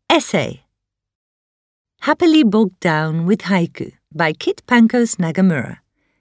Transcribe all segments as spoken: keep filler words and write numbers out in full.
Essay. Happily Bogged Down with Haiku by Kit Pankos Nagamura.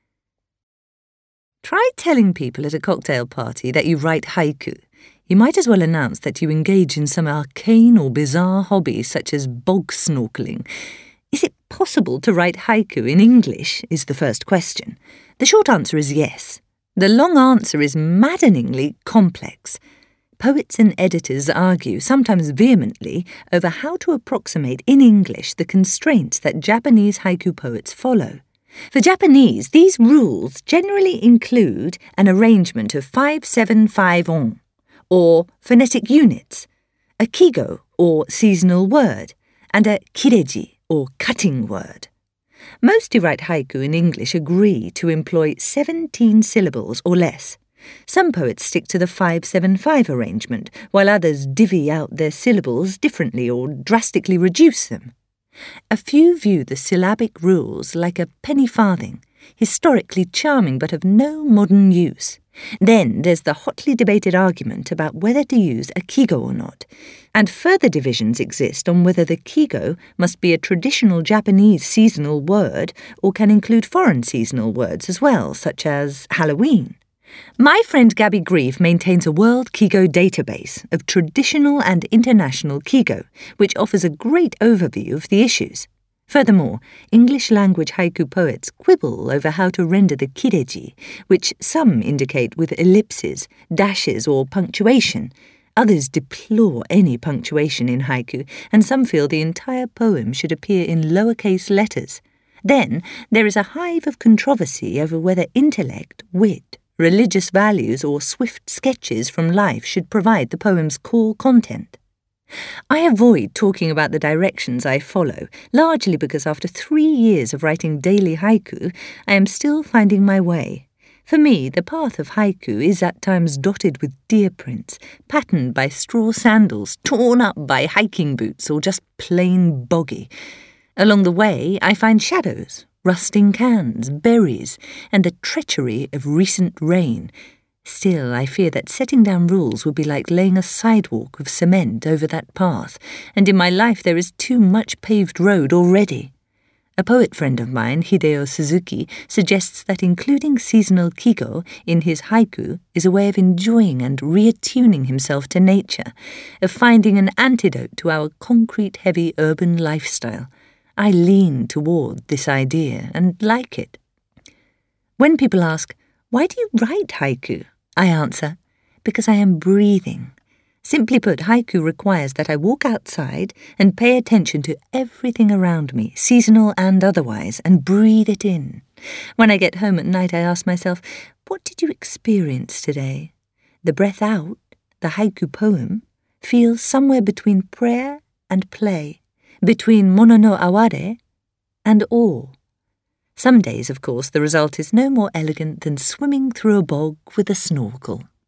Try telling people at a cocktail party that you write haiku. You might as well announce that you engage in some arcane or bizarre hobby such as bog snorkeling. Is it possible to write haiku in English, is the first question. The short answer is yes. The long answer is maddeningly complex. Poets and editors argue, sometimes vehemently, over how to approximate in English the constraints that Japanese haiku poets follow. For Japanese, these rules generally include an arrangement of five seven five on, or phonetic units, a kigo, or seasonal word, and a kireji, or cutting word. Most who write haiku in English agree to employ seventeen syllables or less. Some poets stick to the five seven five arrangement, while others divvy out their syllables differently or drastically reduce them. A few view the syllabic rules like a penny farthing, historically charming but of no modern use. Then there's the hotly debated argument about whether to use a kigo or not, and further divisions exist on whether the kigo must be a traditional Japanese seasonal word or can include foreign seasonal words as well, such as Halloween. My friend Gabby Grieve maintains a World Kigo database of traditional and international kigo, which offers a great overview of the issues. Furthermore, English-language haiku poets quibble over how to render the kireji, which some indicate with ellipses, dashes or punctuation. Others deplore any punctuation in haiku, and some feel the entire poem should appear in lowercase letters. Then there is a hive of controversy over whether intellect, wit, religious values or swift sketches from life should provide the poem's core content. I avoid talking about the directions I follow, largely because after three years of writing daily haiku, I am still finding my way. For me, the path of haiku is at times dotted with deer prints, patterned by straw sandals, torn up by hiking boots, or just plain boggy. Along the way, I find shadows, rusting cans, berries, and the treachery of recent rain. Still, I fear that setting down rules would be like laying a sidewalk of cement over that path, and in my life there is too much paved road already. A poet friend of mine, Hideo Suzuki, suggests that including seasonal kigo in his haiku is a way of enjoying and reattuning himself to nature, of finding an antidote to our concrete-heavy urban lifestyle. I lean toward this idea and like it. When people ask, "Why do you write haiku?" I answer, because I am breathing. Simply put, haiku requires that I walk outside and pay attention to everything around me, seasonal and otherwise, and breathe it in. When I get home at night, I ask myself, what did you experience today? The breath out, the haiku poem, feels somewhere between prayer and play, between mono no aware and awe. Some days, of course, the result is no more elegant than swimming through a bog with a snorkel.